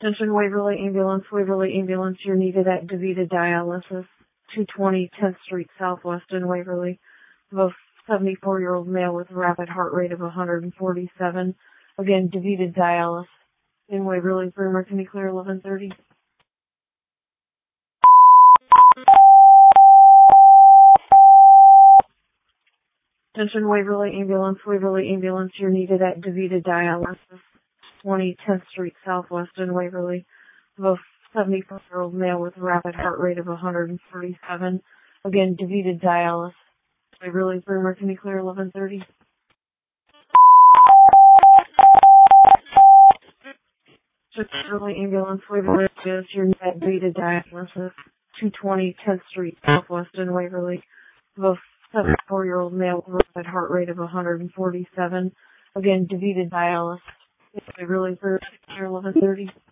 Attention Waverly ambulance, you're needed at DaVita Dialysis, 220 10th Street Southwest in Waverly. Of a 74-year-old male with a rapid heart rate of 147. Again, DaVita Dialysis in Waverly. Rumor, can you clear 11:30? Attention Waverly ambulance, you're needed at DaVita Dialysis, 20 10th Street Southwest in Waverly. Of a 74-year-old male with a rapid heart rate of 147. Again, DaVita Dialysis. Waverly, Rumor, can you clear 11:30? Waverly ambulance, Waverly, you're needed at DaVita Dialysis, 220 10th Street Southwest in Waverly. Of a 74-year-old male with a rapid heart rate of 147. Again, DaVita Dialysis. Waverly, Rumor, can you clear 11:30?